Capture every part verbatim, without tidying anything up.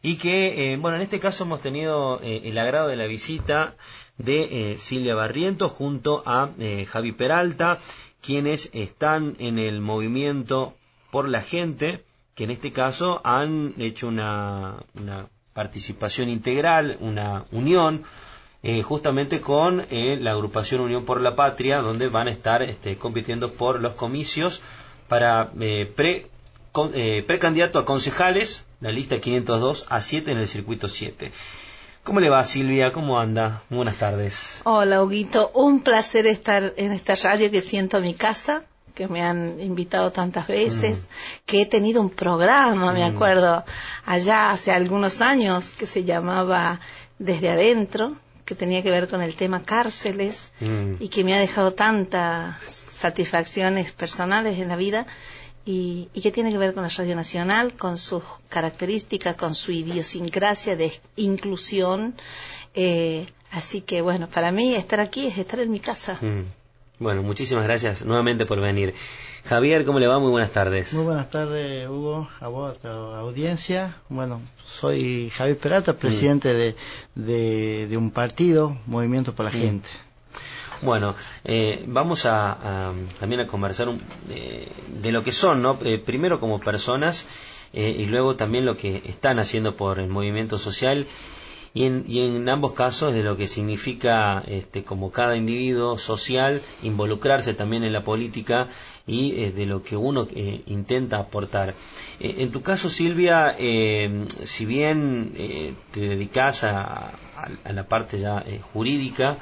y que, eh, bueno, en este caso hemos tenido eh, el agrado de la visita de eh, Silvia Barrientos junto a eh, Javi Peralta, quienes están en el movimiento Por la Gente, que en este caso han hecho una, una participación integral, una unión, eh, justamente con eh, la agrupación Unión por la Patria, donde van a estar este, compitiendo por los comicios para eh, pre, con, eh, precandidato a concejales, la lista quinientos dos a siete en el circuito siete. ¿Cómo le va, Silvia? ¿Cómo anda? Muy buenas tardes. Hola, Huguito. Un placer estar en esta radio que siento mi casa, que me han invitado tantas veces, mm. que he tenido un programa, mm. me acuerdo, allá hace algunos años, que se llamaba Desde Adentro, que tenía que ver con el tema cárceles, mm. y que me ha dejado tantas satisfacciones personales en la vida, y, y que tiene que ver con la Radio Nacional, con sus características, con su idiosincrasia de inclusión. Eh, así que, bueno, para mí estar aquí es estar en mi casa. Mm. Bueno, muchísimas gracias nuevamente por venir. Javier, ¿cómo le va? Muy buenas tardes. Muy buenas tardes, Hugo, a vos, a tu audiencia. Bueno, soy Javier Peralta, presidente mm. de, de, de un partido, Movimiento por la mm. Gente. Bueno, eh, vamos a, a también a conversar un, eh, de lo que son, ¿no? Eh, primero como personas eh, y luego también lo que están haciendo por el movimiento social. Y en, y en ambos casos de lo que significa este, como cada individuo social involucrarse también en la política y eh, de lo que uno eh, intenta aportar. Eh, en tu caso, Silvia, eh, si bien eh, te dedicas a, a, a la parte ya eh, jurídica,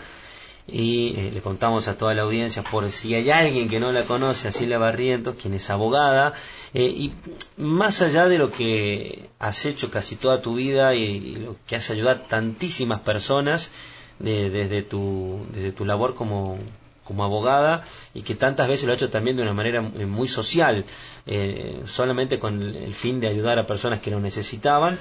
y eh, le contamos a toda la audiencia, por si hay alguien que no la conoce, a Silvia Barrientos, quien es abogada, eh, y más allá de lo que has hecho casi toda tu vida y, y lo que has ayudado a tantísimas personas de, desde tu desde tu labor como como abogada, y que tantas veces lo ha hecho también de una manera muy social, eh, solamente con el fin de ayudar a personas que lo necesitaban,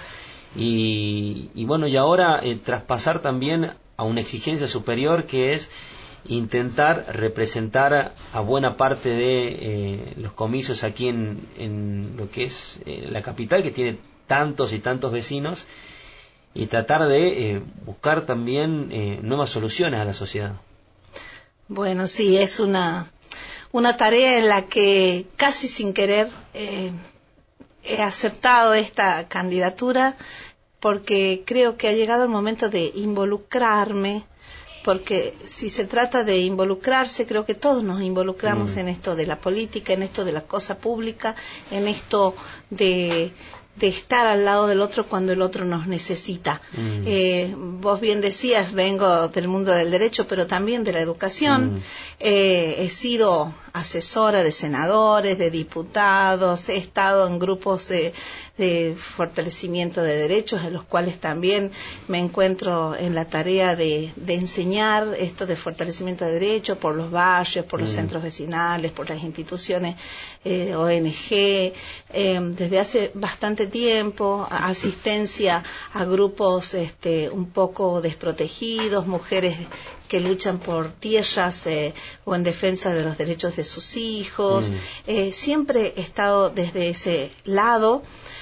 y, y bueno, y ahora eh, traspasar también a una exigencia superior, que es intentar representar a buena parte de eh, los comicios aquí en, en lo que es eh, la capital, que tiene tantos y tantos vecinos, y tratar de eh, buscar también eh, nuevas soluciones a la sociedad. Bueno, sí, es una, una tarea en la que casi sin querer eh, he aceptado esta candidatura, porque creo que ha llegado el momento de involucrarme, porque si se trata de involucrarse, creo que todos nos involucramos mm. en esto de la política, en esto de la cosa pública, en esto de, de estar al lado del otro cuando el otro nos necesita. Mm. Eh, vos bien decías, vengo del mundo del derecho, pero también de la educación. Mm. Eh, he sido asesora de senadores, de diputados, he estado en grupos de, de fortalecimiento de derechos, en los cuales también me encuentro en la tarea de, de enseñar esto de fortalecimiento de derechos por los barrios, por los mm. centros vecinales, por las instituciones eh, O N G, eh, desde hace bastante tiempo, asistencia a grupos este, un poco desprotegidos, mujeres que luchan por tierras eh, o en defensa de los derechos de sus hijos. Mm. Eh, siempre he estado desde ese lado,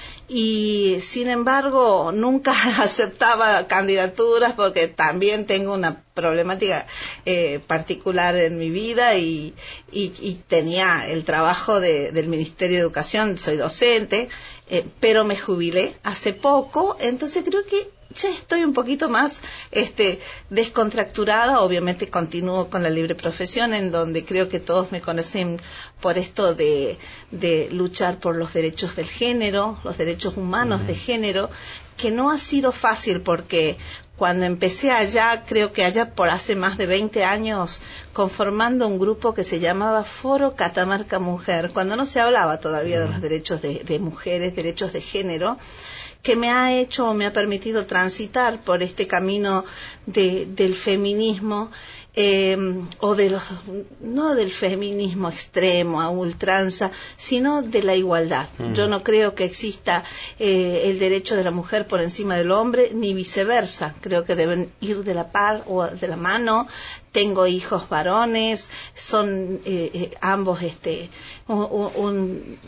y sin embargo nunca aceptaba candidaturas, porque también tengo una problemática eh, particular en mi vida, y, y, y tenía el trabajo de, del Ministerio de Educación, soy docente, eh, pero me jubilé hace poco, entonces creo que ya estoy un poquito más este, descontracturada. Obviamente continúo con la libre profesión, en donde creo que todos me conocen por esto de, de luchar por los derechos del género, los derechos humanos uh-huh. de género, que no ha sido fácil, porque cuando empecé allá, creo que allá por hace más de veinte años, conformando un grupo que se llamaba Foro Catamarca Mujer, cuando no se hablaba todavía uh-huh. de los derechos de, de mujeres, derechos de género, que me ha hecho o me ha permitido transitar por este camino de, del feminismo, eh, o de los, no del feminismo extremo a ultranza, sino de la igualdad. Mm. Yo no creo que exista eh, el derecho de la mujer por encima del hombre, ni viceversa. Creo que deben ir de la par o de la mano. Tengo hijos varones, son eh, eh, ambos este un, un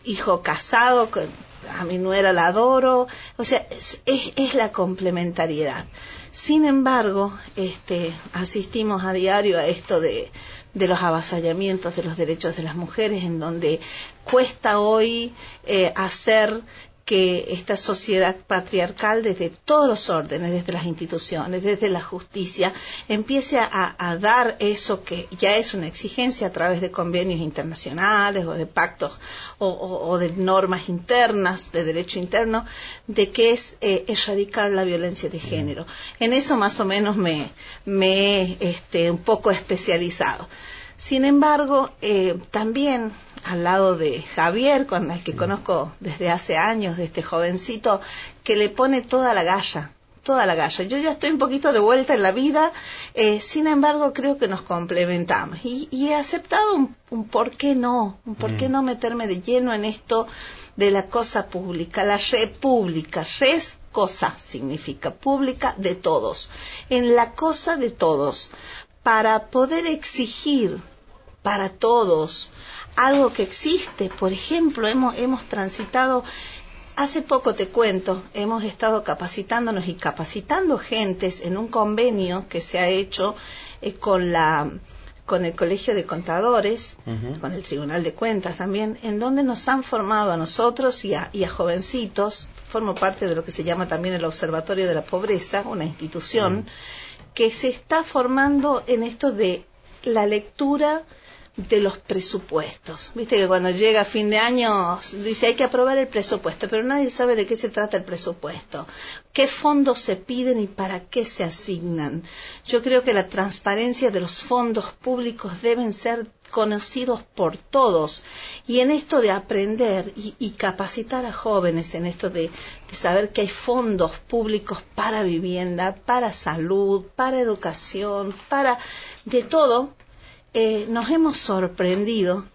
hijo casado, a mi nuera la adoro, o sea, es, es, es la complementariedad. Sin embargo, este, asistimos a diario a esto de, de los avasallamientos de los derechos de las mujeres, en donde cuesta hoy eh, hacer que esta sociedad patriarcal, desde todos los órdenes, desde las instituciones, desde la justicia, empiece a, a dar eso que ya es una exigencia a través de convenios internacionales o de pactos o, o, o de normas internas, de derecho interno, de que es eh, erradicar la violencia de género. En eso más o menos me, me he este, un poco especializado. Sin embargo, eh, también al lado de Javier, con el que conozco desde hace años, de este jovencito que le pone toda la galla, toda la galla. Yo ya estoy un poquito de vuelta en la vida, eh, sin embargo creo que nos complementamos. Y, y he aceptado un, un por qué no, un por qué no meterme de lleno en esto de la cosa pública, la república, res cosa significa pública de todos, en la cosa de todos, para poder exigir para todos algo que existe. Por ejemplo, hemos, hemos transitado, hace poco te cuento, hemos estado capacitándonos y capacitando gentes en un convenio que se ha hecho eh, con la con el Colegio de Contadores, uh-huh. con el Tribunal de Cuentas también, en donde nos han formado a nosotros y a, y a jovencitos. Formo parte de lo que se llama también el Observatorio de la Pobreza, una institución uh-huh. que se está formando en esto de la lectura de los presupuestos. Viste que cuando llega fin de año dice hay que aprobar el presupuesto, pero nadie sabe de qué se trata el presupuesto, qué fondos se piden y para qué se asignan. Yo creo que la transparencia de los fondos públicos deben ser conocidos por todos, y en esto de aprender y, y capacitar a jóvenes en esto de, de saber que hay fondos públicos para vivienda, para salud, para educación, para de todo. Eh, nos hemos sorprendido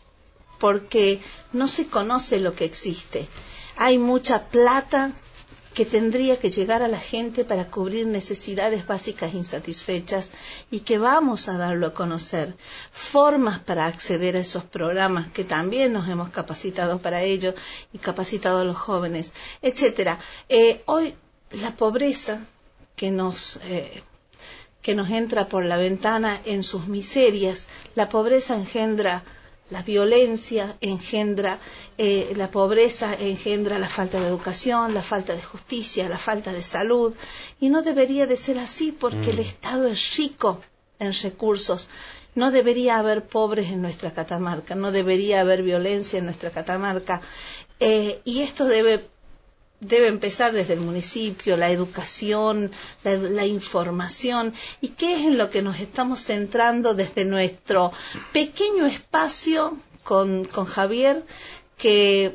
porque no se conoce lo que existe. Hay mucha plata que tendría que llegar a la gente para cubrir necesidades básicas insatisfechas y que vamos a darlo a conocer. Formas para acceder a esos programas que también nos hemos capacitado para ello y capacitado a los jóvenes, etcétera. Eh, hoy la pobreza que nos... Eh, que nos entra por la ventana en sus miserias. La pobreza engendra la violencia, engendra eh, la pobreza, engendra la falta de educación, la falta de justicia, la falta de salud. Y no debería de ser así porque mm. el Estado es rico en recursos. No debería haber pobres en nuestra Catamarca, no debería haber violencia en nuestra Catamarca. Eh, y esto debe... debe empezar desde el municipio, la educación, la, la información, y qué es en lo que nos estamos centrando desde nuestro pequeño espacio con, con Javier, que,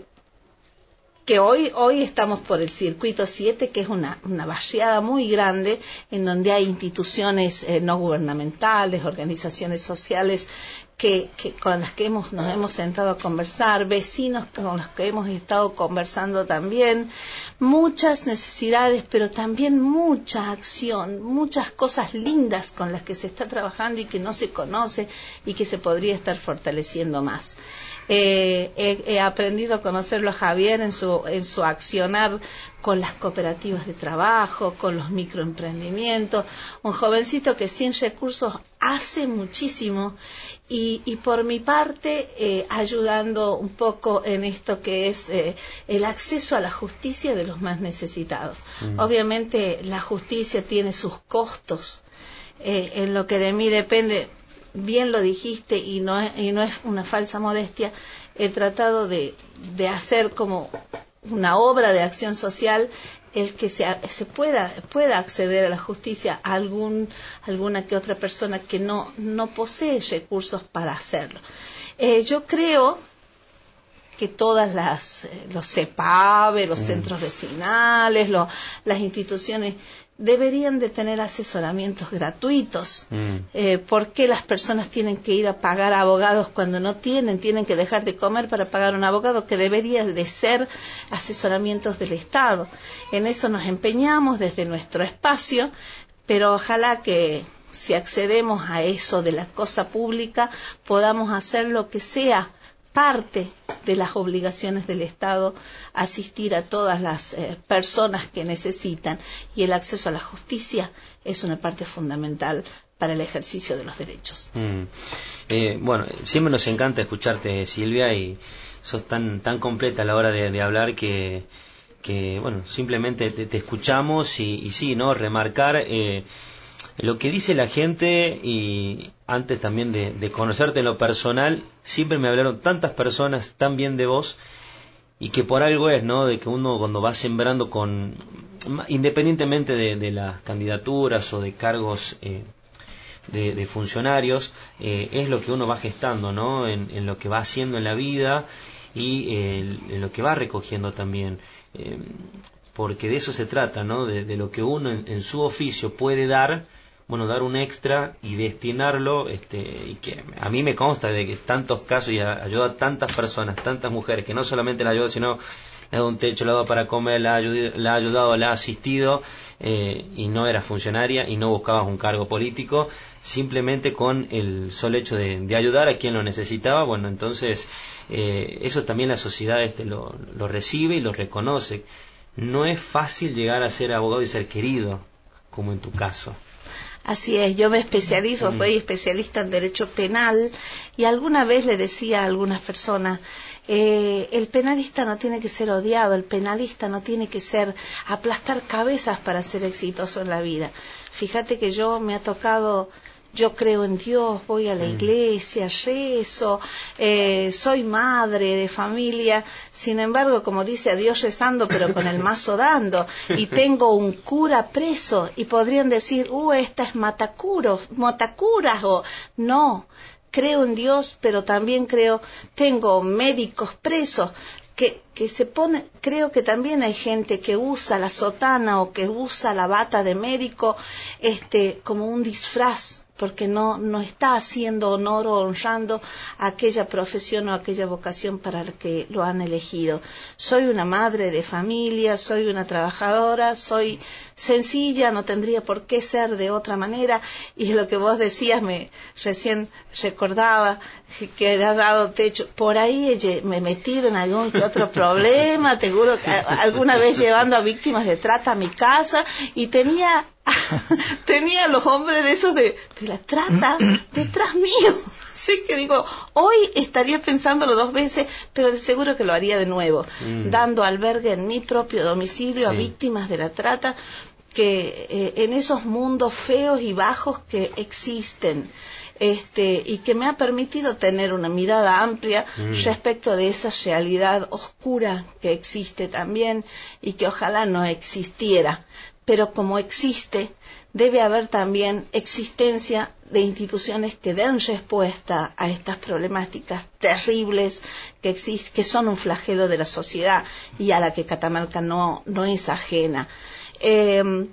que hoy, hoy estamos por el Circuito siete, que es una, una barriada muy grande, en donde hay instituciones eh, no gubernamentales, organizaciones sociales, Que, que con las que hemos, nos hemos sentado a conversar, vecinos con los que hemos estado conversando también, muchas necesidades, pero también mucha acción, muchas cosas lindas con las que se está trabajando y que no se conoce y que se podría estar fortaleciendo más. Eh, he, he aprendido a conocerlo a Javier en su, en su accionar con las cooperativas de trabajo, con los microemprendimientos, un jovencito que sin recursos hace muchísimo. Y, y por mi parte, eh, ayudando un poco en esto que es eh, el acceso a la justicia de los más necesitados. Mm. Obviamente la justicia tiene sus costos, eh, en lo que de mí depende, bien lo dijiste y no es, y no es una falsa modestia, he tratado de, de hacer como una obra de acción social el que se, se pueda, pueda acceder a la justicia a algún, alguna que otra persona que no, no posee recursos para hacerlo. Eh, yo creo que todas las, eh, los CEPAVE, los mm. centros vecinales, lo, las instituciones deberían de tener asesoramientos gratuitos. Mm. Eh, ¿Por qué las personas tienen que ir a pagar a abogados cuando no tienen? Tienen que dejar de comer para pagar un abogado, que debería de ser asesoramientos del Estado. En eso nos empeñamos desde nuestro espacio, pero ojalá que si accedemos a eso de la cosa pública podamos hacer lo que sea parte de las obligaciones del Estado asistir a todas las eh, personas que necesitan, y el acceso a la justicia es una parte fundamental para el ejercicio de los derechos. Mm. Eh, bueno, siempre nos encanta escucharte, Silvia, y sos tan tan completa a la hora de, de hablar que, que bueno, simplemente te, te escuchamos y, y sí, ¿no? Remarcar eh, lo que dice la gente, y antes también de, de conocerte en lo personal, siempre me hablaron tantas personas tan bien de vos, y que por algo es, ¿no? De que uno cuando va sembrando con, independientemente de, de las candidaturas o de cargos eh, de, de funcionarios, eh, es lo que uno va gestando, ¿no? En, en lo que va haciendo en la vida, y eh, en lo que va recogiendo también, eh, porque de eso se trata, ¿no? De, de lo que uno en, en su oficio puede dar, bueno, dar un extra y destinarlo, este, y que a mí me consta de que tantos casos, y ayuda a tantas personas, tantas mujeres, que no solamente la ayuda, sino le ha dado un techo, le ha dado para comer, la ha ayudado, la ha, ayudado, la ha asistido, eh, y no era funcionaria y no buscabas un cargo político, simplemente con el solo hecho de, de ayudar a quien lo necesitaba. Bueno, entonces eh, eso también la sociedad este lo, lo recibe y lo reconoce. No es fácil llegar a ser abogado y ser querido, como en tu caso. Así es, yo me especializo, Mm. soy especialista en derecho penal, y alguna vez le decía a algunas personas, eh, el penalista no tiene que ser odiado, el penalista no tiene que ser aplastar cabezas para ser exitoso en la vida. Fíjate que yo me ha tocado, yo creo en Dios, voy a la iglesia, rezo, eh, soy madre de familia, sin embargo, como dice, a Dios rezando, pero con el mazo dando, y tengo un cura preso, y podrían decir, uh, esta es matacuros, matacuras, o no, creo en Dios, pero también creo, tengo médicos presos, que, que se pone, creo que también hay gente que usa la sotana o que usa la bata de médico este como un disfraz, porque no, no está haciendo honor o honrando a aquella profesión o aquella vocación para la que lo han elegido. Soy una madre de familia, soy una trabajadora, soy sencilla, no tendría por qué ser de otra manera, y lo que vos decías, me recién recordaba que, que has dado techo, por ahí me he metido en algún que otro problema, te juro que alguna vez llevando a víctimas de trata a mi casa, y tenía tenía los hombres de esos de, de la trata detrás mío. Así que digo, hoy estaría pensándolo dos veces, pero de seguro que lo haría de nuevo, mm. dando albergue en mi propio domicilio sí. a víctimas de la trata, que eh, en esos mundos feos y bajos que existen. Este, y que me ha permitido tener una mirada amplia mm. respecto de esa realidad oscura que existe también, y que ojalá no existiera. Pero como existe, debe haber también existencia de instituciones que den respuesta a estas problemáticas terribles que existen, que son un flagelo de la sociedad y a la que Catamarca no, no es ajena. Eh,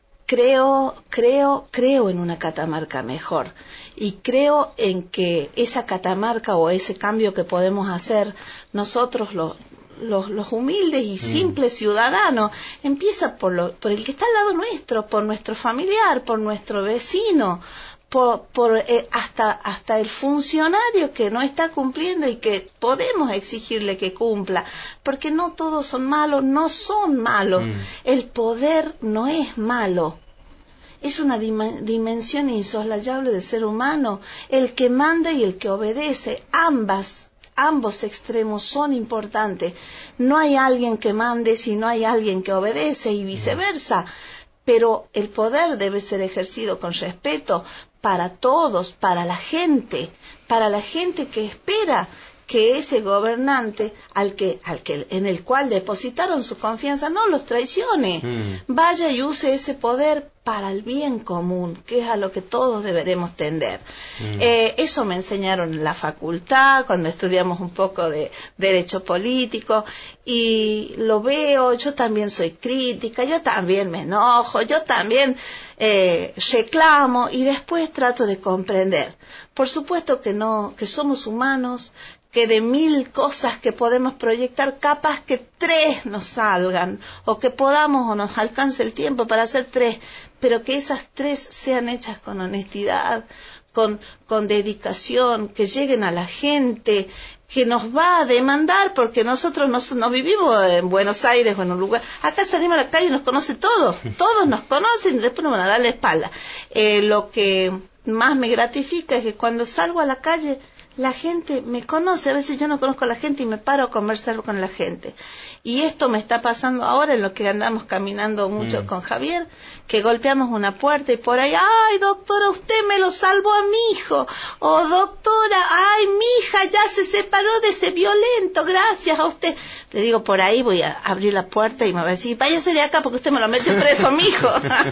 creo, creo, creo en una Catamarca mejor, y creo en que esa Catamarca o ese cambio que podemos hacer nosotros los Los, los humildes y simples mm. ciudadanos, empieza por, lo, por el que está al lado nuestro, por nuestro familiar, por nuestro vecino, por, por eh, hasta, hasta el funcionario que no está cumpliendo y que podemos exigirle que cumpla, porque no todos son malos, no son malos, mm. el poder no es malo. Es una dim- dimensión insoslayable del ser humano, el que manda y el que obedece, ambas Ambos extremos son importantes. No hay alguien que mande si no hay alguien que obedece, y viceversa. Pero el poder debe ser ejercido con respeto para todos, para la gente, para la gente que espera que ese gobernante al que, al que, en el cual depositaron su confianza no los traicione. Mm. Vaya y use ese poder para el bien común, que es a lo que todos deberemos tender. Mm. Eh, eso me enseñaron en la facultad, cuando estudiamos un poco de derecho político, y lo veo, yo también soy crítica, yo también me enojo, yo también eh, reclamo, y después trato de comprender. Por supuesto que no, que somos humanos, que de mil cosas que podemos proyectar, capaz que tres nos salgan, o que podamos o nos alcance el tiempo para hacer tres, pero que esas tres sean hechas con honestidad, con, con dedicación, que lleguen a la gente, que nos va a demandar, porque nosotros no, no vivimos en Buenos Aires o en un lugar, acá salimos a la calle y nos conoce todos, todos nos conocen y después nos van a dar la espalda. Eh, lo que más me gratifica es que cuando salgo a la calle, la gente me conoce. A veces yo no conozco a la gente y me paro a conversar con la gente. Y esto me está pasando ahora en lo que andamos caminando mucho mm. con Javier, que golpeamos una puerta y por ahí, ay doctora, usted me lo salvó a mi hijo, o doctora, ay mi hija ya se separó de ese violento, gracias a usted. Le digo, por ahí voy a abrir la puerta y me va a decir, váyase de acá porque usted me lo metió preso a mi hijo.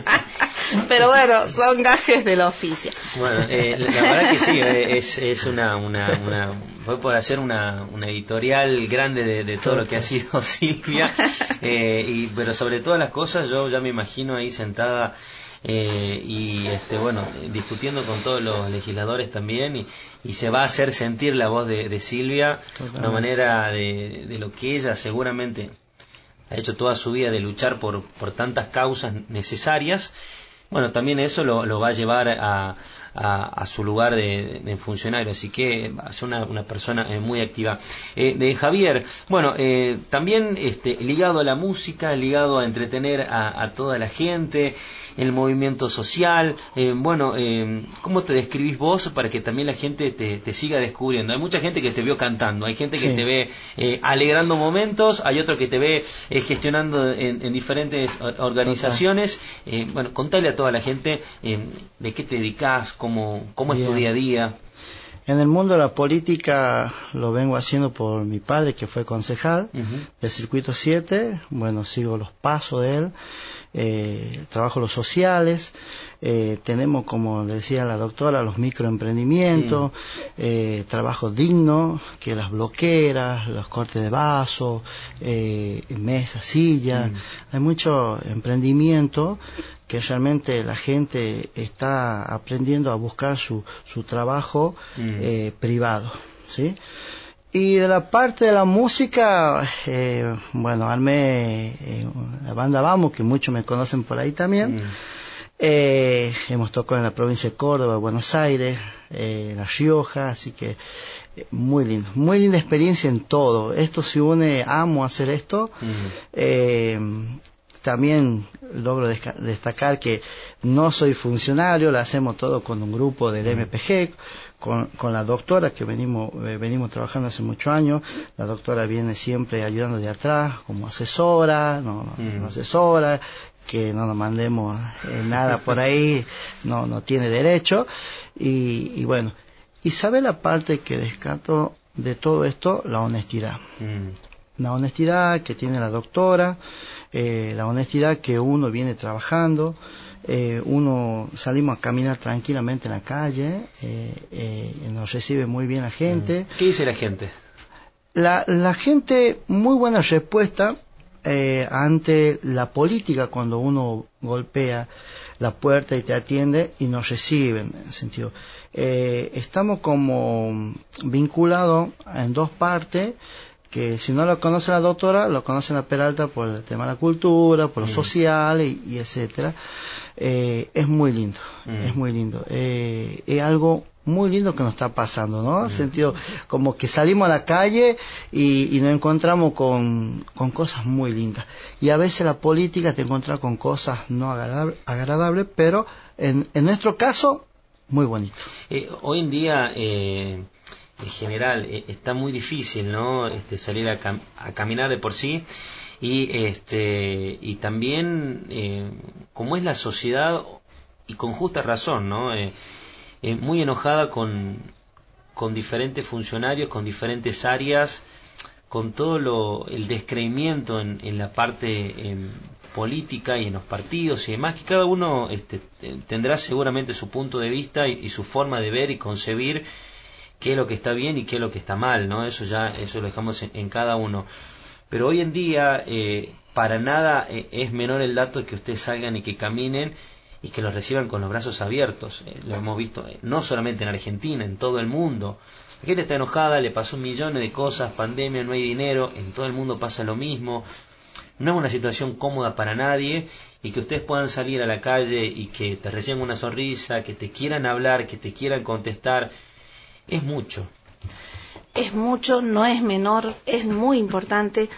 Pero bueno, son gajes del oficio. Bueno, eh, la verdad que sí, eh, es, es una, una, una, voy por hacer una, una editorial grande de, de todo lo que ha sido Silvia, eh, y, pero sobre todas las cosas yo ya me imagino ahí sentada eh, y este bueno discutiendo con todos los legisladores también, y, y se va a hacer sentir la voz de, de Silvia, de una manera de, de lo que ella seguramente ha hecho toda su vida, de luchar por, por tantas causas necesarias. Bueno, también eso lo, lo va a llevar a, a, a su lugar de, de funcionario, así que va a ser una, una persona eh, muy activa. Eh, de Javier, bueno, eh, también este, ligado a la música, ligado a entretener a, a toda la gente, el movimiento social, eh, bueno, eh, ¿cómo te describís vos para que también la gente te, te siga descubriendo? Hay mucha gente que te vio cantando, hay gente que sí. te ve eh, alegrando momentos, hay otro que te ve eh, gestionando en, en diferentes organizaciones. Eh, bueno, contale a toda la gente eh, de qué te dedicás, cómo, cómo es tu día a día. En el mundo de la política lo vengo haciendo por mi padre, que fue concejal uh-huh. del Circuito siete. Bueno, sigo los pasos de él. Eh, trabajo los sociales, eh, tenemos, como decía la doctora, los microemprendimientos, mm. eh, trabajo digno, que las bloqueras, los cortes de vaso, eh, mesas, sillas, mm. hay mucho emprendimiento que realmente la gente está aprendiendo a buscar su, su trabajo mm. eh, privado, ¿sí? Y de la parte de la música, eh, bueno, armé eh, la banda Vamos, que muchos me conocen por ahí también. Mm. Eh, hemos tocado en la provincia de Córdoba, Buenos Aires, eh, La Rioja, así que eh, muy lindo, muy linda experiencia en todo. Esto se une, amo hacer esto. Mm. Eh, también logro desca- destacar que no soy funcionario, lo hacemos todo con un grupo del mm. M P G, con, con la doctora que venimos eh, venimos trabajando hace muchos años. La doctora viene siempre ayudando de atrás como asesora, no, no, mm. no asesora, que no nos mandemos eh, nada por ahí, no no tiene derecho. Y, y bueno, y sabe la parte que descarto de todo esto, la honestidad. Mm. La honestidad que tiene la doctora, eh, la honestidad que uno viene trabajando. Eh, uno salimos a caminar tranquilamente en la calle, eh, eh, nos recibe muy bien la gente. ¿Qué dice la gente? La, la gente, muy buena respuesta eh, ante la política, cuando uno golpea la puerta y te atiende y nos reciben, en sentido. Eh, estamos como vinculados en dos partes, que si no lo conoce la doctora, lo conoce la Peralta por el tema de la cultura, por lo mm. social y, y etcétera. Eh, es muy lindo, mm. es muy lindo. Eh, es algo muy lindo que nos está pasando, ¿no? En sentido, como que salimos a la calle y, y nos encontramos con, con cosas muy lindas. Y a veces la política te encuentra con cosas no agradables, agradable, pero en, en nuestro caso, muy bonito. Eh, hoy en día, eh, en general, eh, está muy difícil, ¿no? Este, salir a, cam- a caminar de por sí. Y este y también eh, como es la sociedad, y con justa razón, ¿no? Eh, eh, muy enojada con con diferentes funcionarios, con diferentes áreas, con todo lo el descreimiento en, en la parte eh, política y en los partidos y demás, que cada uno este, tendrá seguramente su punto de vista y, y su forma de ver y concebir qué es lo que está bien y qué es lo que está mal, ¿no? Eso ya eso lo dejamos en, en cada uno. Pero hoy en día eh, para nada eh, es menor el dato de que ustedes salgan y que caminen y que los reciban con los brazos abiertos. Eh, lo hemos visto eh, no solamente en Argentina, en todo el mundo. La gente está enojada, le pasó millones de cosas, pandemia, no hay dinero, en todo el mundo pasa lo mismo. no es una situación cómoda para nadie, y que ustedes puedan salir a la calle y que te reciban una sonrisa, que te quieran hablar, que te quieran contestar, es mucho. Es mucho, no es menor, es muy importante.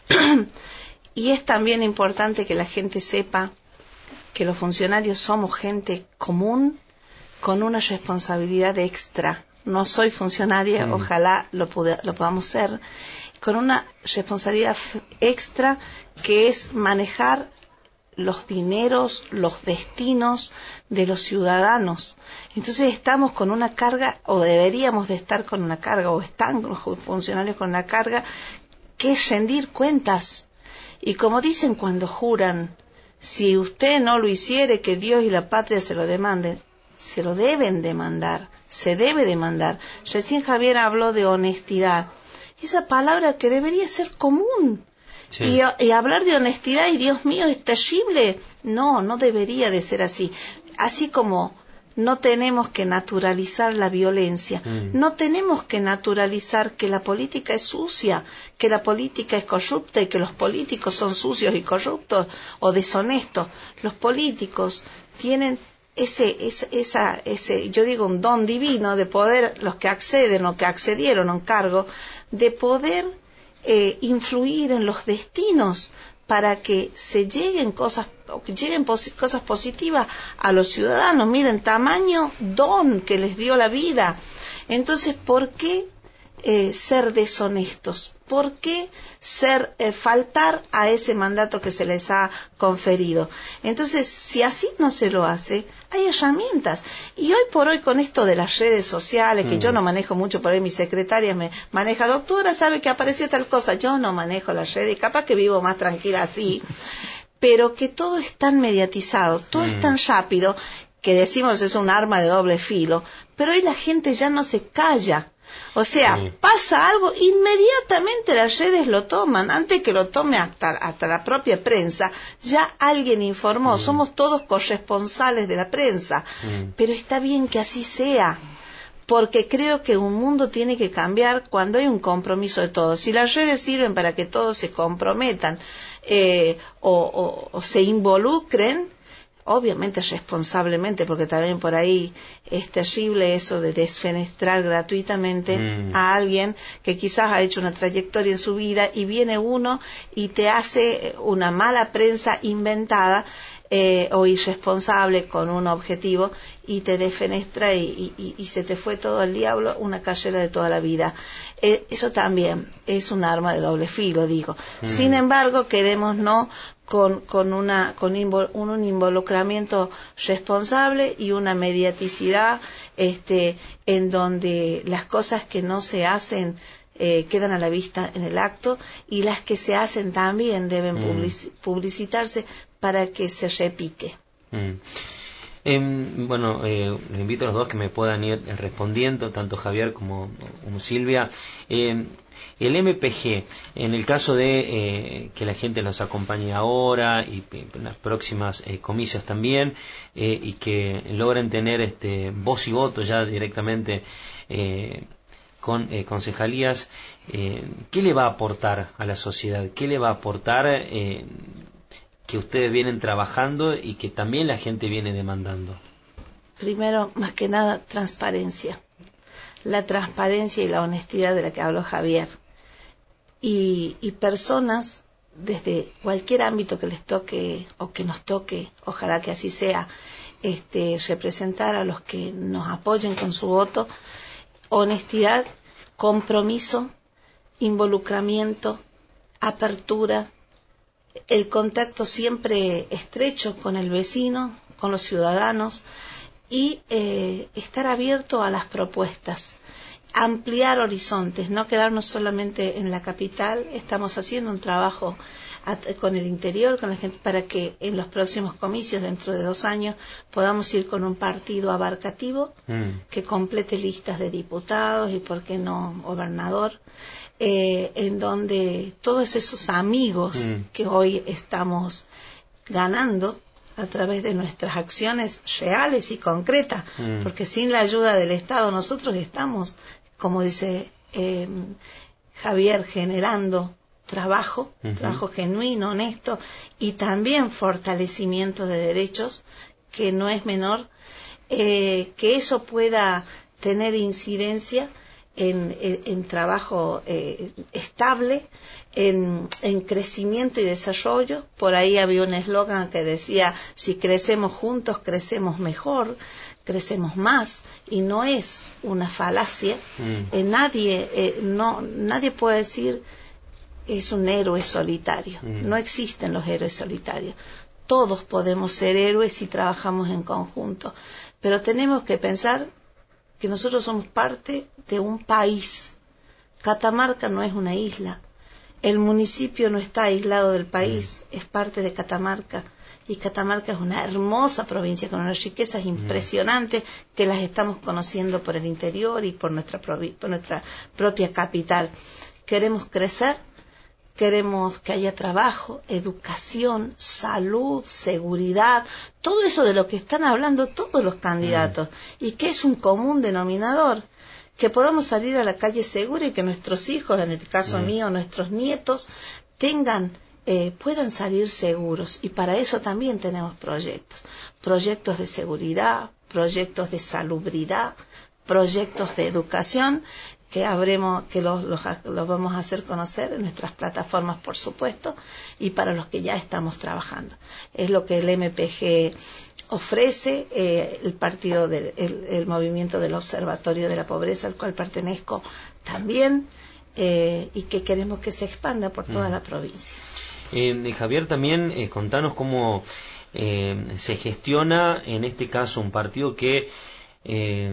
Y es también importante que la gente sepa que los funcionarios somos gente común con una responsabilidad extra. No soy funcionaria, mm. ojalá lo, pude, lo podamos ser, con una responsabilidad extra que es manejar los dineros, los destinos de los ciudadanos. Entonces estamos con una carga, o deberíamos de estar con una carga, o están los funcionarios con una carga, que es rendir cuentas. Y como dicen cuando juran, si usted no lo hiciere, que Dios y la patria se lo demanden, se lo deben demandar, se debe demandar. Recién Javier habló de honestidad, esa palabra que debería ser común. Sí. Y, y hablar de honestidad, y Dios mío, es terrible. No, no debería de ser así. Así como no tenemos que naturalizar la violencia, mm. no tenemos que naturalizar que la política es sucia, que la política es corrupta y que los políticos son sucios y corruptos o deshonestos. Los políticos tienen ese, ese, esa, ese, yo digo, un don divino de poder, los que acceden o que accedieron a un cargo, de poder eh, influir en los destinos para que se lleguen cosas, que lleguen posi- cosas positivas a los ciudadanos. Miren, tamaño don que les dio la vida. Entonces, ¿por qué eh, ser deshonestos? ¿Por qué ser eh, faltar a ese mandato que se les ha conferido? Entonces, si así no se lo hace, hay herramientas. Y hoy por hoy, con esto de las redes sociales, que mm. yo no manejo mucho, por ahí mi secretaria me maneja, doctora, sabe que apareció tal cosa, yo no manejo las redes, capaz que vivo más tranquila así, pero que todo es tan mediatizado, todo mm. es tan rápido, que decimos es un arma de doble filo, pero hoy la gente ya no se calla. O sea, sí. pasa algo, inmediatamente las redes lo toman, antes que lo tome hasta, hasta la propia prensa, ya alguien informó, mm. somos todos corresponsales de la prensa, mm. pero está bien que así sea, porque creo que un mundo tiene que cambiar cuando hay un compromiso de todos. Si las redes sirven para que todos se comprometan eh, o, o, o se involucren, obviamente responsablemente, porque también por ahí es terrible eso de desfenestrar gratuitamente mm. a alguien que quizás ha hecho una trayectoria en su vida, y viene uno y te hace una mala prensa inventada eh, o irresponsable con un objetivo, y te desfenestra y, y, y se te fue todo al diablo, una carrera de toda la vida. Eh, eso también es un arma de doble filo, digo. Mm. Sin embargo, quedémonos con, con, una, con invol, un involucramiento responsable y una mediaticidad este, en donde las cosas que no se hacen eh, quedan a la vista en el acto, y las que se hacen también deben mm. public, publicitarse para que se repique. Mm. Eh, bueno, eh, les invito a los dos que me puedan ir respondiendo, tanto Javier como, como Silvia. Eh, el M P G, en el caso de eh, que la gente los acompañe ahora y en las próximas eh, comicios también, eh, y que logren tener este voz y voto ya directamente eh, con eh, concejalías, eh, ¿qué le va a aportar a la sociedad? ¿Qué le va a aportar eh, que ustedes vienen trabajando y que también la gente viene demandando? Primero, más que nada, transparencia. La transparencia y la honestidad de la que habló Javier. Y, y personas, desde cualquier ámbito que les toque o que nos toque, ojalá que así sea, este, representar a los que nos apoyen con su voto, honestidad, compromiso, involucramiento, apertura, el contacto siempre estrecho con el vecino, con los ciudadanos, y eh, estar abierto a las propuestas, ampliar horizontes, no quedarnos solamente en la capital. Estamos haciendo un trabajo con el interior, con la gente, para que en los próximos comicios, dentro de dos años, podamos ir con un partido abarcativo mm. que complete listas de diputados y, por qué no, gobernador, eh, en donde todos esos amigos mm. que hoy estamos ganando a través de nuestras acciones reales y concretas, mm. porque sin la ayuda del Estado nosotros estamos, como dice eh, Javier, generando trabajo, uh-huh. trabajo genuino, honesto, y también fortalecimiento de derechos, que no es menor, eh, que eso pueda tener incidencia en, en, en trabajo eh, estable, en, en crecimiento y desarrollo. Por ahí había un eslogan que decía, si crecemos juntos, crecemos mejor, crecemos más, y no es una falacia. Mm. Eh, nadie, eh, no, nadie puede decir es un héroe solitario. Mm. No existen los héroes solitarios. Todos podemos ser héroes si trabajamos en conjunto, pero tenemos que pensar que nosotros somos parte de un país. Catamarca no es una isla. El municipio no está aislado del país, mm. es parte de Catamarca. Y Catamarca es una hermosa provincia con unas riquezas impresionantes que las estamos conociendo por el interior y por nuestra, provi- por nuestra propia capital. Queremos crecer, queremos que haya trabajo, educación, salud, seguridad, todo eso de lo que están hablando todos los candidatos, mm. y que es un común denominador, que podamos salir a la calle segura y que nuestros hijos, en el caso mm. mío, nuestros nietos, tengan Eh, puedan salir seguros, y para eso también tenemos proyectos, proyectos de seguridad, proyectos de salubridad, proyectos de educación que habremos, que los, los, los vamos a hacer conocer en nuestras plataformas, por supuesto, y para los que ya estamos trabajando. Es lo que el M P G ofrece, eh, el partido del el, el movimiento del Observatorio de la Pobreza, al cual pertenezco también, eh, y que queremos que se expanda por toda mm. la provincia. Eh, Javier, también eh, contanos cómo eh, se gestiona en este caso un partido que eh,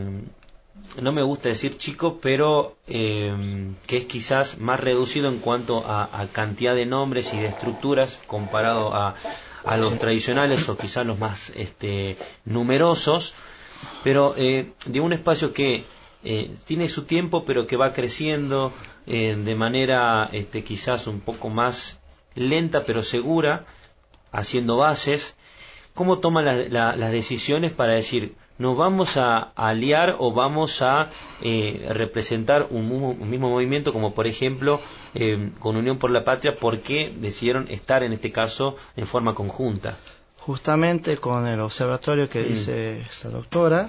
no me gusta decir chico, pero eh, que es quizás más reducido en cuanto a, a cantidad de nombres y de estructuras comparado a, a los tradicionales o quizás los más este, numerosos, pero eh, de un espacio que eh, tiene su tiempo, pero que va creciendo eh, de manera este, quizás un poco más lenta pero segura, haciendo bases. ¿Cómo toma la, la, las decisiones para decir, nos vamos a aliar o vamos a eh, representar un, un mismo movimiento, como por ejemplo eh, con Unión por la Patria? ¿Por qué decidieron estar en este caso en forma conjunta? Justamente con el observatorio que mm. dice esta doctora,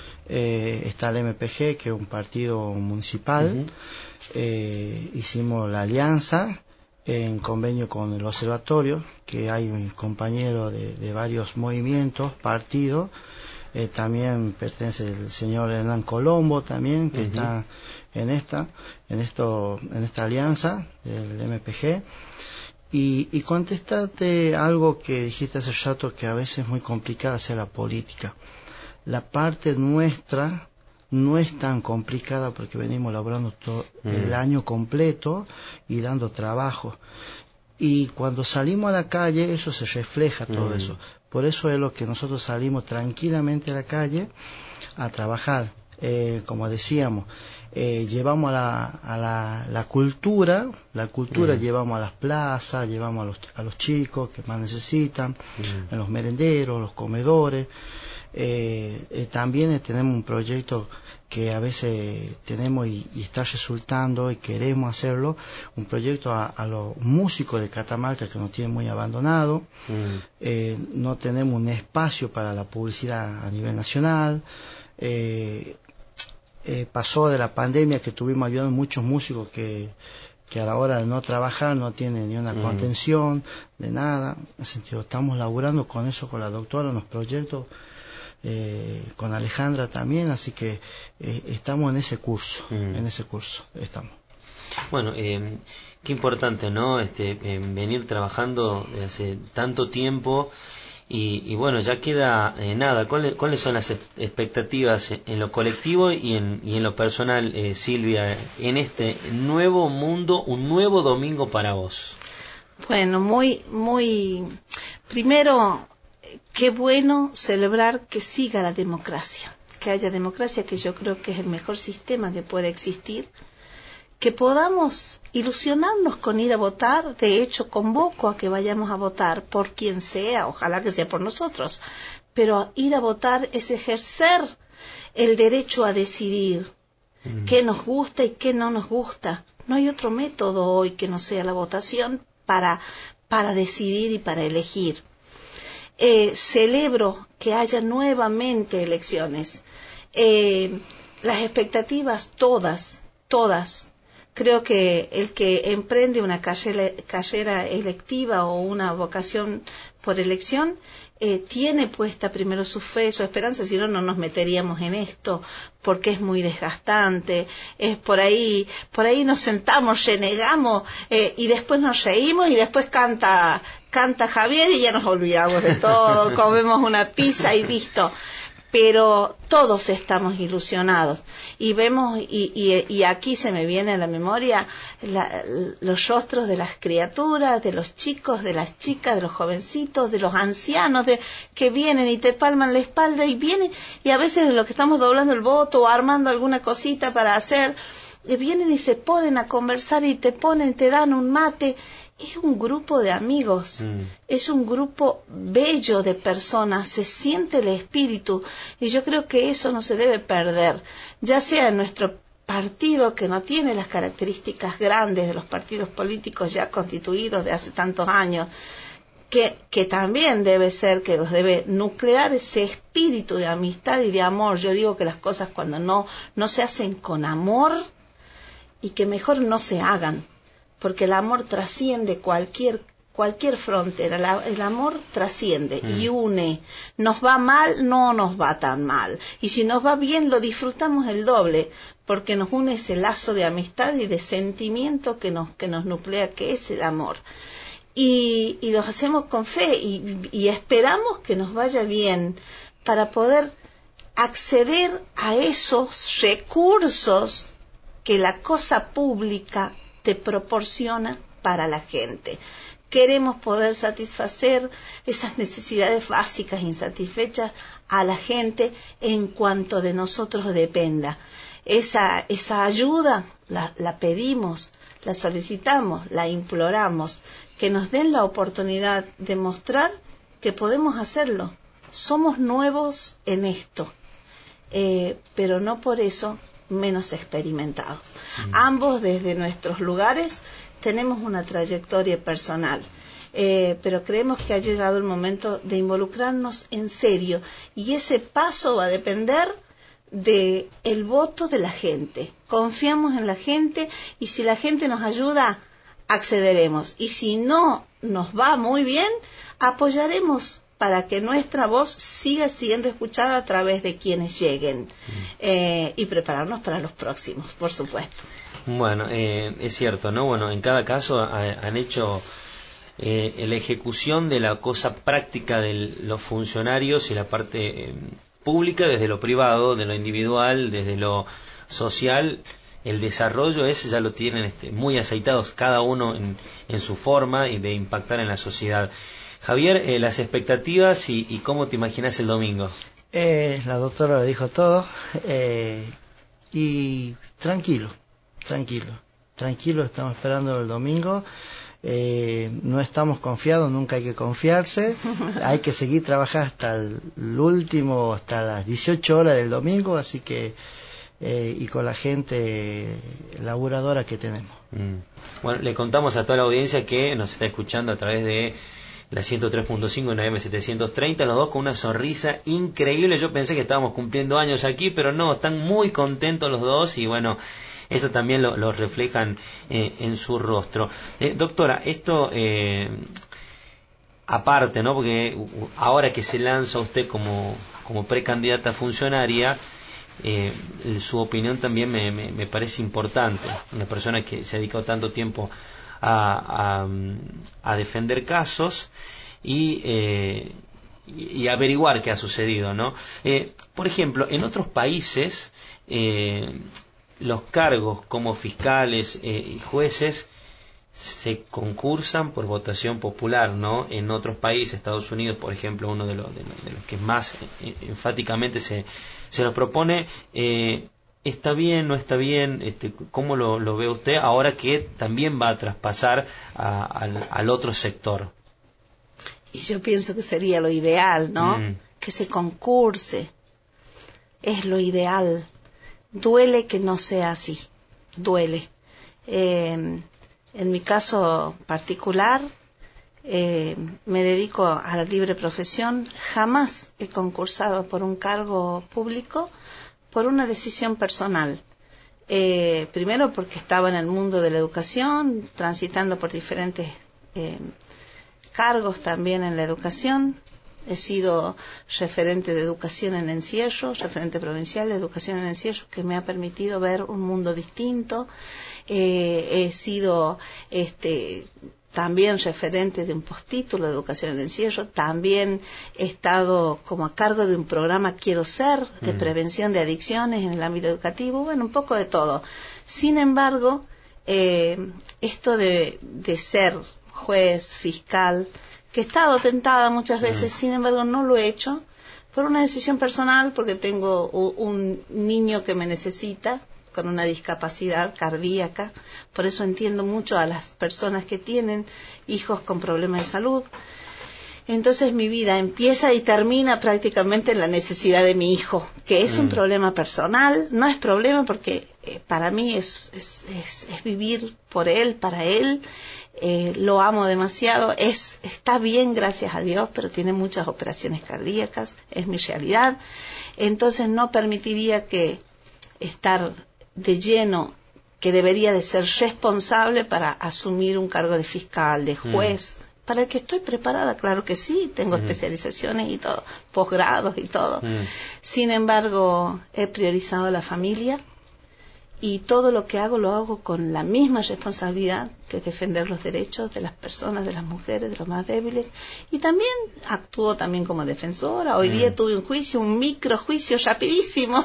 eh, está el M P G, que es un partido municipal. Uh-huh. eh, hicimos la alianza en convenio con el observatorio, que hay compañeros de, de varios movimientos, partidos. Eh, también pertenece el señor Hernán Colombo también, que uh-huh. está en esta, en esto, en esta alianza del M P G. Y, y contestarte algo que dijiste hace rato, que a veces es muy complicado hacer la política. La parte nuestra no es tan complicada porque venimos laborando todo mm. el año completo y dando trabajo. Y cuando salimos a la calle, eso se refleja todo mm. eso. Por eso es lo que nosotros salimos tranquilamente a la calle a trabajar. Eh, como decíamos, eh, llevamos a la, a la, la cultura, la cultura mm. llevamos a las plazas, llevamos a los, a los chicos que más necesitan, mm. en los merenderos, los comedores. Eh, eh, también eh, tenemos un proyecto que a veces tenemos y, y está resultando y queremos hacerlo, un proyecto a, a los músicos de Catamarca que nos tienen muy abandonado. Mm. Eh, no tenemos un espacio para la publicidad a nivel nacional. Eh, eh, pasó de la pandemia que tuvimos ayudando muchos músicos que que a la hora de no trabajar no tienen ni una mm. contención de nada. En ese sentido, estamos laburando con eso, con la doctora, unos proyectos. Eh, con Alejandra también, así que eh, estamos en ese curso, mm. en ese curso estamos. Bueno, eh, qué importante, ¿no? Este, eh, venir trabajando desde hace tanto tiempo y, y bueno, ya queda eh, nada. ¿Cuáles, ¿Cuáles son las expectativas en lo colectivo y en, y en lo personal, eh, Silvia, en este nuevo mundo, un nuevo domingo para vos? Bueno, muy, muy, primero, qué bueno celebrar que siga la democracia, que haya democracia, que yo creo que es el mejor sistema que puede existir, que podamos ilusionarnos con ir a votar. De hecho, convoco a que vayamos a votar por quien sea, ojalá que sea por nosotros, pero ir a votar es ejercer el derecho a decidir mm. qué nos gusta y qué no nos gusta. No hay otro método hoy que no sea la votación para, para decidir y para elegir. Eh, celebro que haya nuevamente elecciones. Eh, las expectativas todas, todas. Creo que el que emprende una carrera, carrera electiva o una vocación por elección eh, tiene puesta primero su fe, su esperanza, si no, no nos meteríamos en esto, porque es muy desgastante, es por ahí, por ahí nos sentamos, renegamos eh, y después nos reímos y después canta, canta Javier y ya nos olvidamos de todo, comemos una pizza y listo. Pero todos estamos ilusionados y vemos, y, y, y aquí se me viene a la memoria la, los rostros de las criaturas, de los chicos, de las chicas, de los jovencitos, de los ancianos de, que vienen y te palman la espalda y vienen, y a veces lo que estamos doblando el voto o armando alguna cosita para hacer, y vienen y se ponen a conversar y te ponen, te dan un mate. Es un grupo de amigos, mm. es un grupo bello de personas, se siente el espíritu y yo creo que eso no se debe perder, ya sea en nuestro partido que no tiene las características grandes de los partidos políticos ya constituidos de hace tantos años, que, que también debe ser, que los debe nuclear ese espíritu de amistad y de amor. Yo digo que las cosas cuando no, no se hacen con amor y que mejor no se hagan, porque el amor trasciende cualquier cualquier frontera, la, el amor trasciende mm. y une. Nos va mal, no nos va tan mal, y si nos va bien lo disfrutamos el doble, porque nos une ese lazo de amistad y de sentimiento que nos que nos nuclea, que es el amor, y, y los hacemos con fe y, y esperamos que nos vaya bien para poder acceder a esos recursos que la cosa pública te proporciona para la gente. Queremos poder satisfacer esas necesidades básicas insatisfechas a la gente en cuanto de nosotros dependa. Esa, esa ayuda la, la pedimos, la solicitamos, la imploramos, que nos den la oportunidad de mostrar que podemos hacerlo. Somos nuevos en esto, eh, pero no por eso menos experimentados. Mm. Ambos desde nuestros lugares tenemos una trayectoria personal, eh, pero creemos que ha llegado el momento de involucrarnos en serio, y ese paso va a depender de el voto de la gente. Confiamos en la gente y si la gente nos ayuda, accederemos, y si no nos va muy bien, apoyaremos para que nuestra voz siga siendo escuchada a través de quienes lleguen, mm. eh, y prepararnos para los próximos, por supuesto. Bueno, eh, es cierto, ¿no? Bueno, en cada caso ha, han hecho eh, la ejecución de la cosa práctica de los funcionarios y la parte eh, pública desde lo privado, de lo individual, desde lo social. El desarrollo ese ya lo tienen este, muy aceitados cada uno en, en su forma y de impactar en la sociedad. Javier, eh, las expectativas y, y cómo te imaginas el domingo. Eh, la doctora lo dijo todo, eh, y tranquilo, tranquilo, tranquilo, estamos esperando el domingo. Eh, no estamos confiados, nunca hay que confiarse, hay que seguir trabajando hasta el, el último, hasta las dieciocho horas del domingo, así que eh, y con la gente laburadora que tenemos. Mm. Bueno, le contamos a toda la audiencia que nos está escuchando a través de la ciento tres punto cinco en la M setecientos treinta, los dos con una sonrisa increíble. Yo pensé que estábamos cumpliendo años aquí, pero no, están muy contentos los dos y bueno, eso también lo, lo reflejan eh, en su rostro. Eh, doctora, esto eh, aparte, ¿no? Porque ahora que se lanza usted como, como precandidata funcionaria, eh, su opinión también me, me, me parece importante. Una persona que se ha dedicado tanto tiempo A, a, a defender casos y, eh, y, y averiguar qué ha sucedido, ¿no? Eh, por ejemplo, en otros países eh, los cargos como fiscales eh, y jueces se concursan por votación popular, ¿no? En otros países, Estados Unidos, por ejemplo, uno de los, de los, de los que más eh, enfáticamente se, se los propone, eh, ¿está bien, no está bien? Este, ¿Cómo lo, lo ve usted ahora que también va a traspasar a, al, al otro sector? Y yo pienso que sería lo ideal, ¿no? Mm. Que se concurse. Es lo ideal. Duele que no sea así. Duele. Eh, en mi caso particular, eh, me dedico a la libre profesión. Jamás he concursado por un cargo público por una decisión personal. Eh, primero porque estaba en el mundo de la educación, transitando por diferentes eh, cargos también en la educación. He sido referente de educación en encierro, referente provincial de educación en encierro, que me ha permitido ver un mundo distinto. Eh, he sido este, también referente de un postítulo de educación en encierro. También he estado como a cargo de un programa Quiero Ser, de mm. prevención de adicciones en el ámbito educativo. Bueno, un poco de todo. Sin embargo, eh, esto de, de ser juez, fiscal, que he estado tentada muchas veces, mm. sin embargo no lo he hecho por una decisión personal, porque tengo un, un niño que me necesita con una discapacidad cardíaca. Por eso entiendo mucho a las personas que tienen hijos con problemas de salud. Entonces mi vida empieza y termina prácticamente en la necesidad de mi hijo, que es mm. un problema personal. No es problema porque eh, para mí es, es, es, es vivir por él, para él. Eh, lo amo demasiado, es, está bien, gracias a Dios, pero tiene muchas operaciones cardíacas, es mi realidad. Entonces no permitiría que estar de lleno, que debería de ser responsable para asumir un cargo de fiscal, de juez, mm. para el que estoy preparada, claro que sí, tengo mm. especializaciones y todo, posgrados y todo. Mm. Sin embargo, he priorizado la familia. Y todo lo que hago, lo hago con la misma responsabilidad, que es defender los derechos de las personas, de las mujeres, de los más débiles. Y también actúo también como defensora. Hoy mm. día tuve un juicio, un microjuicio rapidísimo.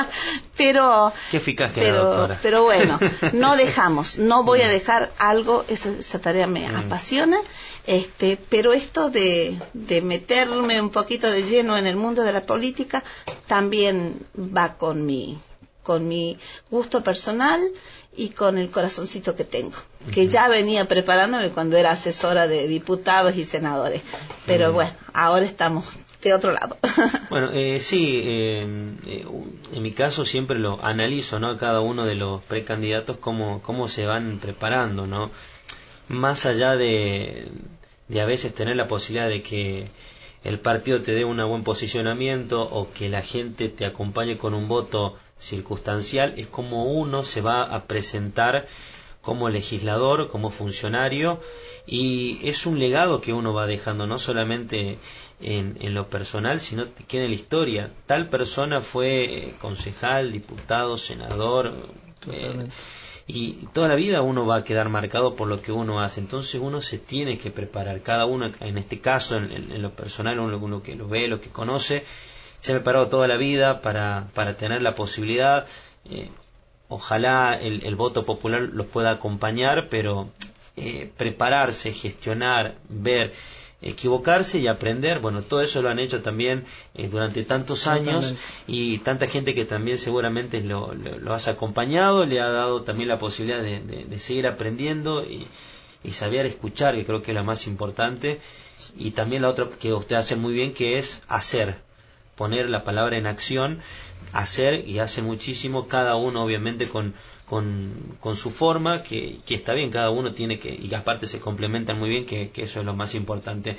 pero Qué eficaz que pero, era, doctora. Pero bueno, no dejamos, no voy a dejar algo, esa, esa tarea me mm. apasiona. Este, pero esto de, de meterme un poquito de lleno en el mundo de la política también va con mi... con mi gusto personal y con el corazoncito que tengo, que uh-huh. ya venía preparándome cuando era asesora de diputados y senadores, pero uh-huh. bueno, ahora estamos de otro lado. Bueno, eh, sí, eh, eh, en mi caso siempre lo analizo, ¿no? Cada uno de los precandidatos cómo, cómo se van preparando, ¿no? Más allá de, de a veces tener la posibilidad de que el partido te dé un buen posicionamiento o que la gente te acompañe con un voto circunstancial, es como uno se va a presentar como legislador, como funcionario, y es un legado que uno va dejando, no solamente en, en lo personal, sino que queda en la historia. Tal persona fue concejal, diputado, senador, eh, y toda la vida uno va a quedar marcado por lo que uno hace. Entonces uno se tiene que preparar, cada uno, en este caso, en, en, en lo personal, uno, uno que lo ve, lo que conoce, se ha preparado toda la vida para, para tener la posibilidad. Eh, ojalá el, el voto popular los pueda acompañar, pero eh, prepararse, gestionar, ver, equivocarse y aprender, bueno, todo eso lo han hecho también eh, durante tantos años, y tanta gente que también seguramente lo, lo, lo has acompañado, le ha dado también la posibilidad de, de, de seguir aprendiendo y, y saber escuchar, que creo que es lo más importante, y también la otra que usted hace muy bien, que es hacer, poner la palabra en acción, hacer, y hace muchísimo, cada uno obviamente con con, con su forma, que, que está bien, cada uno tiene que, y aparte se complementan muy bien, que, que eso es lo más importante.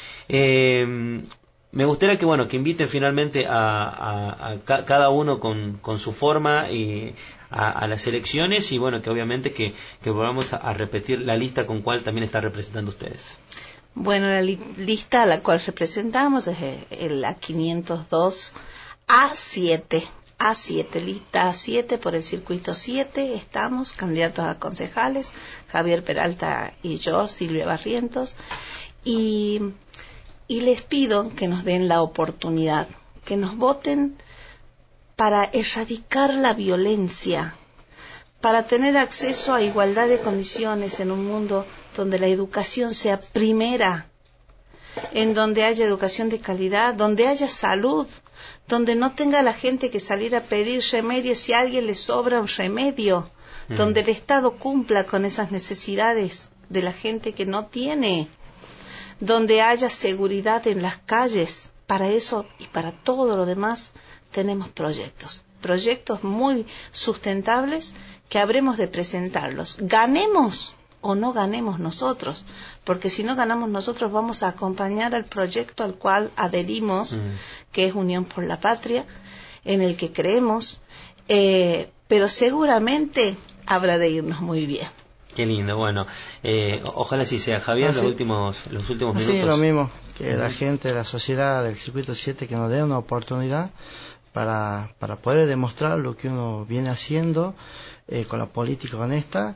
Eh, me gustaría que bueno que inviten finalmente a, a, a ca, cada uno con, con su forma y a, a las elecciones, y bueno, que obviamente que, que volvamos a, a repetir la lista con cual también está representando ustedes. Bueno, la li lista a la cual representamos es el, la quinientos dos A siete. A siete, lista A siete por el circuito siete, estamos candidatos a concejales, Javier Peralta y yo, Silvia Barrientos, y, y les pido que nos den la oportunidad, que nos voten para erradicar la violencia, para tener acceso a igualdad de condiciones en un mundo donde la educación sea primera, en donde haya educación de calidad, donde haya salud, donde no tenga la gente que salir a pedir remedios si a alguien le sobra un remedio, mm. donde el Estado cumpla con esas necesidades de la gente que no tiene, donde haya seguridad en las calles. Para eso y para todo lo demás tenemos proyectos, proyectos muy sustentables que habremos de presentarlos. Ganemos o no ganemos nosotros, porque si no ganamos nosotros vamos a acompañar al proyecto al cual adherimos, mm. que es Unión por la Patria, en el que creemos, eh, pero seguramente habrá de irnos muy bien. Qué lindo, bueno, eh, ojalá así sea. Javier, ah, sí. los últimos, los últimos minutos. Sí, lo mismo, que uh-huh. la gente, la sociedad del Circuito siete, que nos dé una oportunidad para, para poder demostrar lo que uno viene haciendo eh, con la política honesta,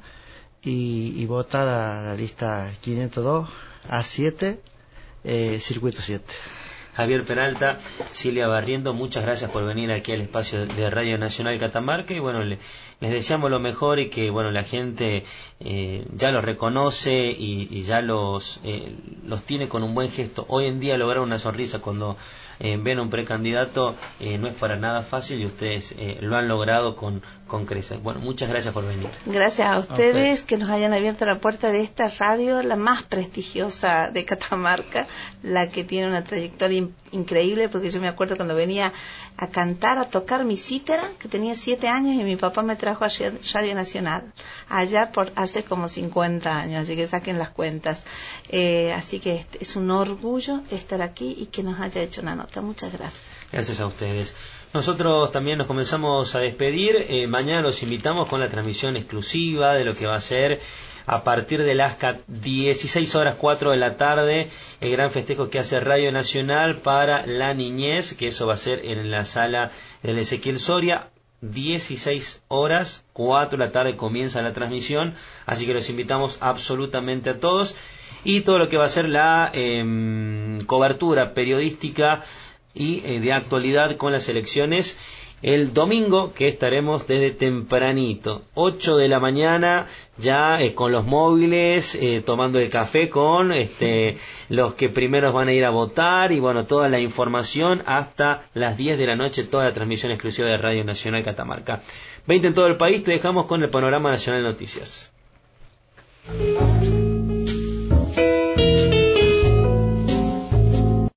y, y votar a la lista quinientos dos A siete, eh, Circuito siete. Javier Peralta, Silvia Barriendo, muchas gracias por venir aquí al espacio de Radio Nacional Catamarca, y bueno, le, les deseamos lo mejor, y que bueno, la gente eh, ya los reconoce y, y ya los eh, los tiene con un buen gesto. Hoy en día lograr una sonrisa cuando eh, ven a un precandidato eh, no es para nada fácil, y ustedes eh, lo han logrado con, con creces. Bueno, muchas gracias por venir. Gracias a ustedes, okay. que nos hayan abierto la puerta de esta radio, la más prestigiosa de Catamarca, la que tiene una trayectoria in- increíble, porque yo me acuerdo cuando venía a cantar, a tocar mi cítara, que tenía siete años, y mi papá me trajo a Radio Nacional, allá por hace como cincuenta años, así que saquen las cuentas. Eh, así que es un orgullo estar aquí y que nos haya hecho una nota. Muchas gracias. Gracias a ustedes. Nosotros también nos comenzamos a despedir. Eh, mañana los invitamos con la transmisión exclusiva de lo que va a ser a partir de las dieciséis horas cuatro de la tarde, el gran festejo que hace Radio Nacional para la niñez, que eso va a ser en la sala del Ezequiel Soria. dieciséis horas cuatro de la tarde comienza la transmisión, así que los invitamos absolutamente a todos, y todo lo que va a ser la eh, cobertura periodística y eh, de actualidad con las elecciones el domingo, que estaremos desde tempranito, ocho de la mañana, ya eh, con los móviles, eh, tomando el café con este los que primeros van a ir a votar, y bueno, toda la información hasta las diez de la noche, toda la transmisión exclusiva de Radio Nacional Catamarca. veinte en todo el país, te dejamos con el Panorama Nacional Noticias.